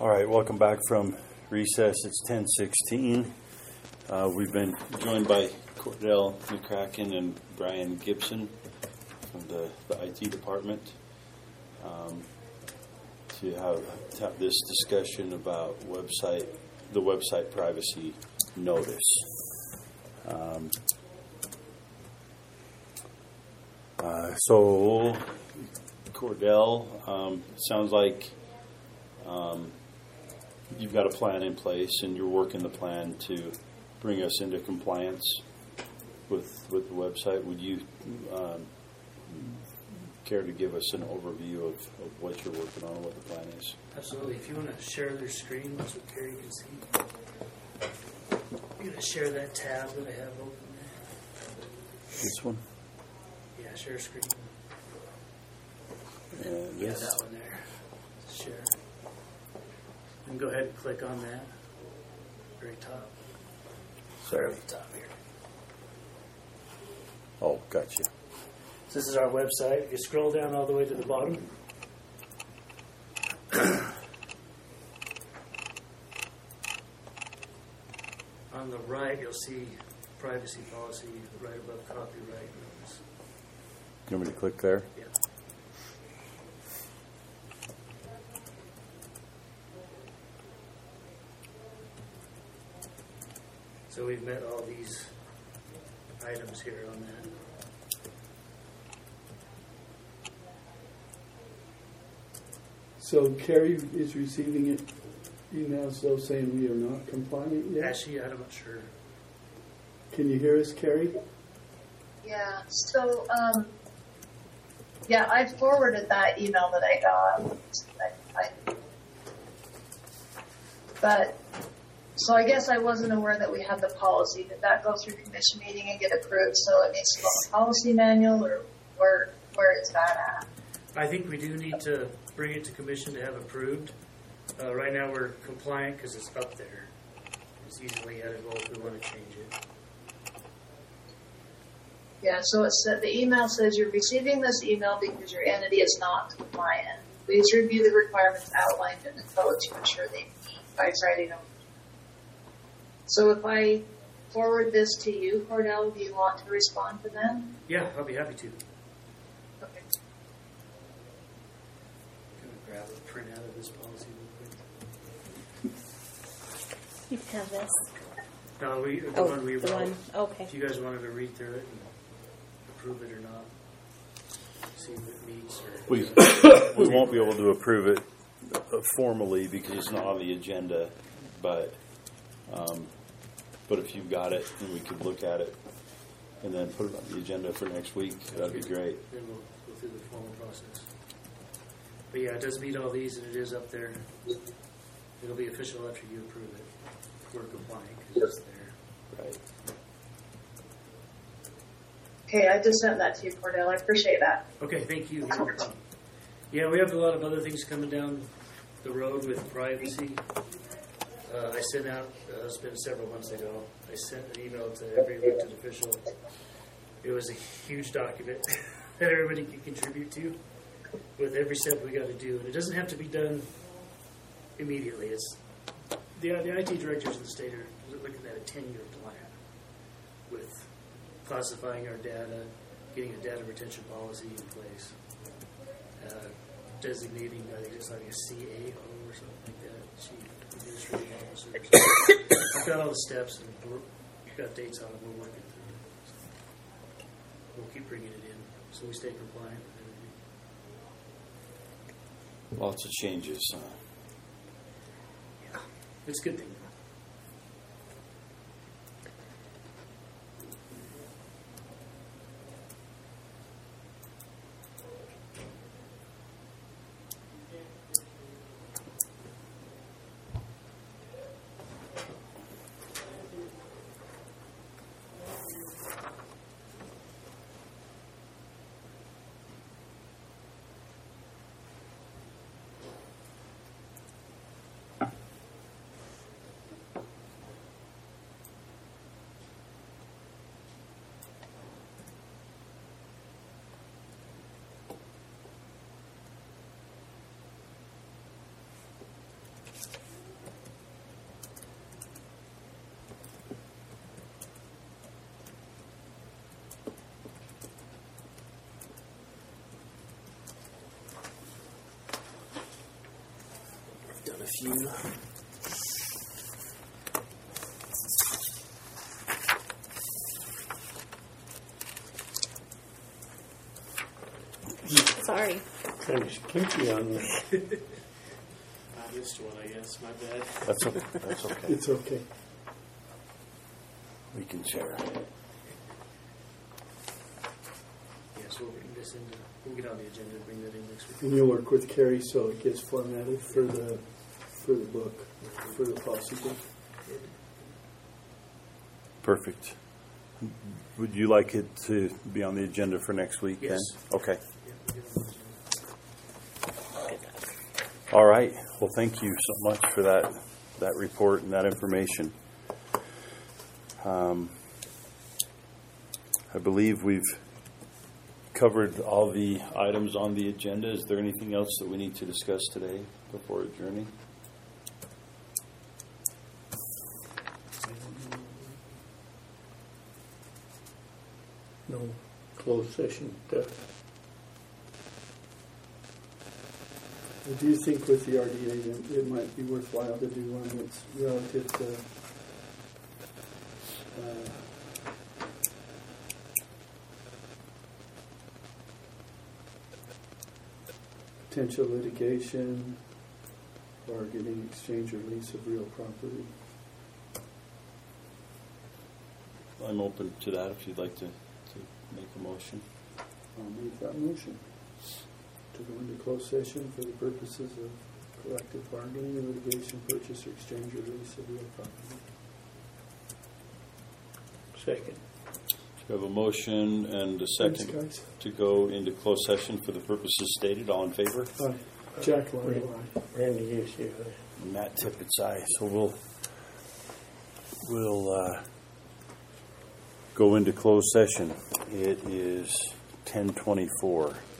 All right, welcome back from recess. It's 10:16. We've been joined by Cordell McCracken and Brian Gibson from the IT department to have this discussion about the website privacy notice. So, Cordell, sounds like you've got a plan in place and you're working the plan to bring us into compliance with the website. Would you care to give us an overview of what you're working on and what the plan is? Absolutely. If you want to share their screen so Carrie can see. I'm going to share that tab that I have open there. This one? Yeah, share screen. And Yeah, this? that one there. Share. And go ahead and click on that. Very top. Sorry. Very top here. Oh, gotcha. So this is our website. If you scroll down all the way to the bottom. On the right, you'll see privacy policy right above copyright notice. You want me to click there? Yeah. So we've met all these items here on that. So Carrie is receiving it emails though saying we are not compliant yet? Actually, I'm not sure. Can you hear us, Carrie? Yeah, so, I forwarded that email that I got. So I guess I wasn't aware that we had the policy. Did that go through commission meeting and get approved? So it needs to go on the policy manual, or where is that at? I think we do need to bring it to commission to have approved. Right now we're compliant because it's up there. It's easily editable if we want to change it. Yeah, so it said, the email says you're receiving this email because your entity is not compliant. Please review the requirements outlined in the code to ensure they meet by Friday noon. So if I forward this to you, Cordell, do you want to respond to them? Yeah, I'll be happy to. Okay. I'm going to grab a printout of this policy real quick. You can have this. No, the one we the wrote. one. Okay. If you guys wanted to read through it and approve it or not, see if it meets or... We won't be able to approve it formally because it's not on the agenda, but if you've got it and we could look at it and then put it on the agenda for next week, that'd be great. Then we'll go through the formal process. But yeah, it does meet all these and it is up there. It'll be official after you approve it. We're compliant because it's there. Right. Okay, I just sent that to you, Cordell. I appreciate that. Okay, thank you. Yeah, we have a lot of other things coming down the road with privacy. I sent out, it's been several months ago, I sent an email to every elected official. It was a huge document that everybody could contribute to with every step we got to do. And it doesn't have to be done immediately. It's the IT directors of the state are looking at a 10-year plan with classifying our data, getting a data retention policy in place, designating, I think it's like a CAO or something like that, Chief Administrative Officer. So we've got all the steps and we've got dates on it. We're working through it. So we'll keep bringing it in so we stay compliant with everything. Lots of changes. Yeah, it's a good thing. a few. Sorry. Kind of squinty on me. I missed one, I guess. My bad. That's okay. That's okay. It's okay. We can share. Yes, we'll bring this into. We'll get on the agenda and bring that in next week. And you'll work with Carrie so it gets formatted for the book, for the policy book. Perfect. Would you like it to be on the agenda for next week Yes. then? Okay. Yeah, we'll get on the agenda. All right. Well, thank you so much for that report and that information. I believe we've covered all the items on the agenda. Is there anything else that we need to discuss today before adjourning? No closed session stuff. I do think with the RDA that it might be worthwhile to do one that's relative to potential litigation or getting exchange or lease of real property. I'm open to that if you'd like to make a motion. I'll make that motion to go into closed session for the purposes of collective bargaining and litigation, purchase or exchange or lease of real property. Second. We have a motion and a Thanks, second guys. to go into closed session for the purposes stated. All in favor? Aye. Jack Lyon, aye. Randy, yes, you. Matt Tippett's aye. So we'll go into closed session. It is 10:24.